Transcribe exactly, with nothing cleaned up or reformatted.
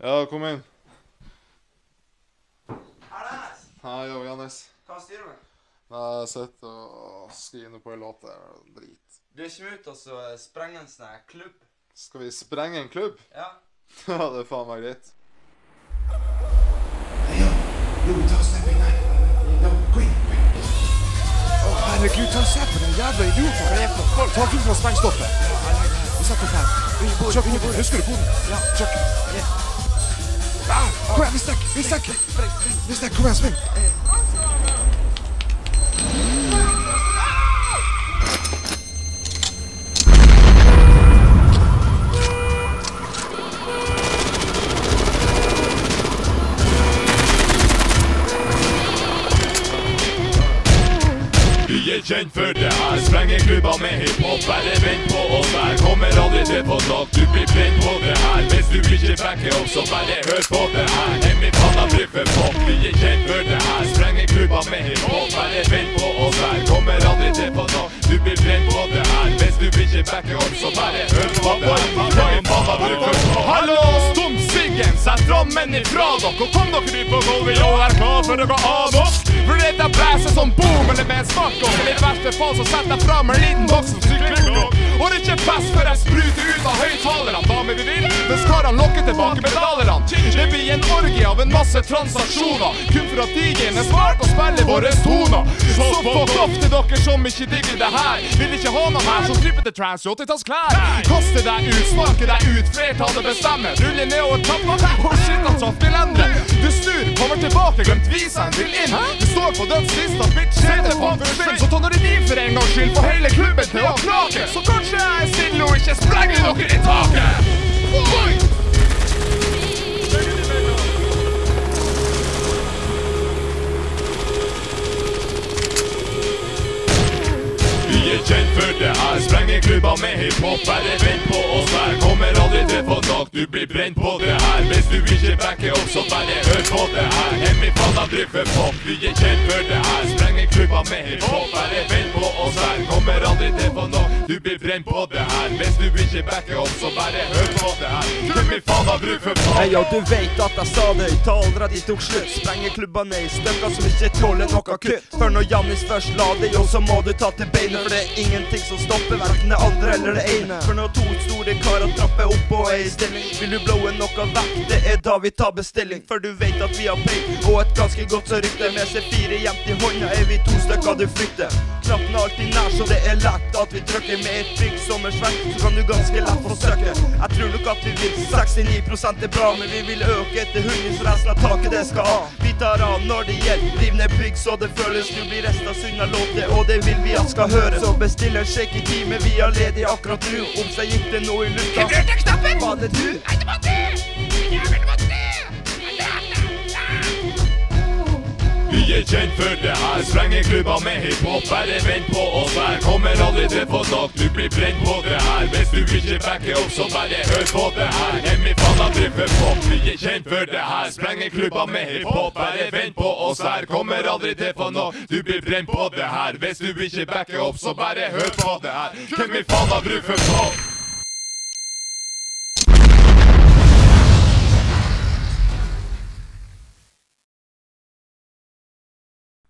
Ja, kom inn. Er det Hannes? Hei, jo, Jannes. Hva styrer du med? Jeg sitter og skriver på en låt der, drit. Du er ikke ute og så sprenger en sånn her klubb? Skal vi sprenge en klubb? Ja. Ja, det er faen meg greit. Ja, jo, ta stepping her. Ja, gå inn, gå inn. Å, herregud, ta og se på den jævla idioten. Hva er det for folk? Ta fint fra sprengstoffet. Vi setter opp her. Chuck, husker du koden? Ja, Chuck. Ah, kom igjen, vi stekker, vi stekker. Vi stekker, kom igjen, sving. Vi er kjent for det her, sprenger klubber med hiphop. Bare vent på oss her, kommer aldri til på nok. Du blir brent på det her, hvis du ikke backer opp, så bare hør på det her. Hemmelig panna briffer pop. Vi er kjent for det her, sprenger klubber med hiphop. Bare vent på oss her, kommer aldri til på nok. Du blir brent på det her, hvis du ikke backer opp, så bare hør på det her. Hemmelig panna briffer pop. Hallo, stum siggen, sett rammen ifra dere. Og kom dere ut på gulvet, og er klar for å gå av oss. For det er blæser som boom, eller med en snakk om. I verste fall så setter jeg frem en liten boks som sykler opp. Og det er ikke fest før jeg spruter ut av høytalerne. Damer vi vil, men skal han lokke tilbake medalerne. Det blir en orgie av en masse transaksjoner, kun for at D J-en er smart og spiller våre toner. Så fuck off til dere som ikke digger det her. Vil ikke ha noen her som kryper til trans i åttitalls klær. Kaste deg ut, smake deg ut, flertallet bestemmer. Rulle ned over trappa, og shit han traff vil endre. Du snur, kommer tilbake, glemt visa en vil inn. Du står på dødslista, bitch, se det faen for spill. Så ta når det er for en gang skyld, for hele klubben til å krake. Så kanskje jeg er stille og ikke sprenger dere i taket. Oi! Vi er kjent for det her, sprenger klubber med hiphop. Bare vent på oss her, kommer aldri til på nok. Du blir brent på det her, hvis du ikke backer opp, så bare hør på det her. Hemmelig panna driffer pop. Vi er kjent for det her, sprenger klubber med hiphop. Bare vent på oss her, kommer aldri til på nok. Du blir brent på det her, hvis du ikke backer opp, så bare hør på det her. Hemmelig panna driffer pop. Hey, yo, du vet at jeg sa det, talere de tok slutt. Sprenger klubber ned i stykker som ikke tåler noe kutt. For når Jannis først la det, jo, så må du ta til beinet. For det er ingenting som stopper, hverken det andre eller det ene. For når to store karer trapper opp og er i stilling, vil du blowe noe vekk, det er da vi tar bestilling. For du vet at vi har pay, og et ganske godt så rykte. Med C fire gjemt i hånda er vi to stykker du frykter. Knappen er alltid nær, så det er lett at vi trykker. Med et bygg som er svært, så kan du ganske lett få søke. Jeg tror nok at vi vil, sekstini prosent er bra, men vi vil øke til hundre, så resten av taket det skal ha. Vi tar av når det gjelder, riv ned bygg så det føles. Du blir resten av sunna låte, og det vil vi at skal høre. Så bestill en shake i time, vi har ledig akkurat nå. Om seg gikk det nå i lufta. Hvem rørte knappen? Var det du? Nei, det var du! Jævel, det var du! Vi er kjent for det her, sprenger klubber med hiphop. Bare vent på oss her, kommer aldri til på nok. Du blir brent på det her, hvis du ikke backer opp, så bare hør på det her. Hemmelig panna driffer pop. Vi er kjent for det her, sprenger klubber med hiphop. Bare vent på oss her, kommer aldri til på nok. Du blir brent på det her, hvis du ikke backer opp, så bare hør på det her. Hemmelig panna driffer pop.